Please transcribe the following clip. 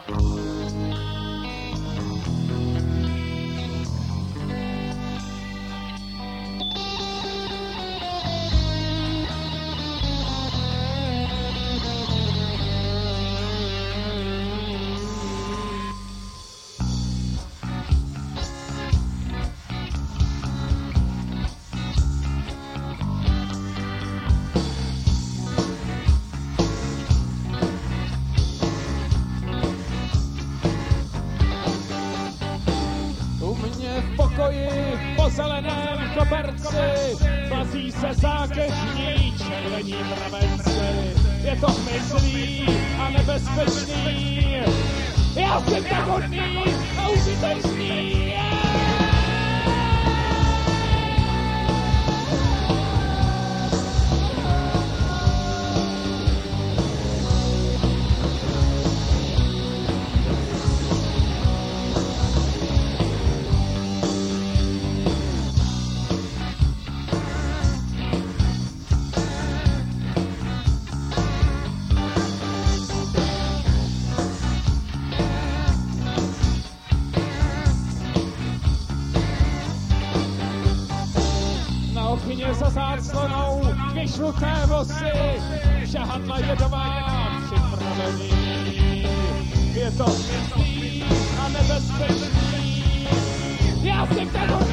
Po zeleném koberci vazí se zákeřní červení mravenci. Je to hmyzlý a nebezpečný. Já jsem tak hodný a užitečný. Okně za záclonou, dvě žluté vosy, žahadla jedová připravení. Je to hmyzlý a nebezpečný, já jsem tak